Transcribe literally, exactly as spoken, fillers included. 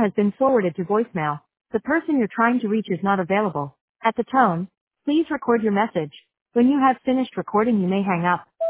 has been forwarded to voicemail. The person you're trying to reach is not available. At the tone, please record your message. When you have finished recording, you may hang up.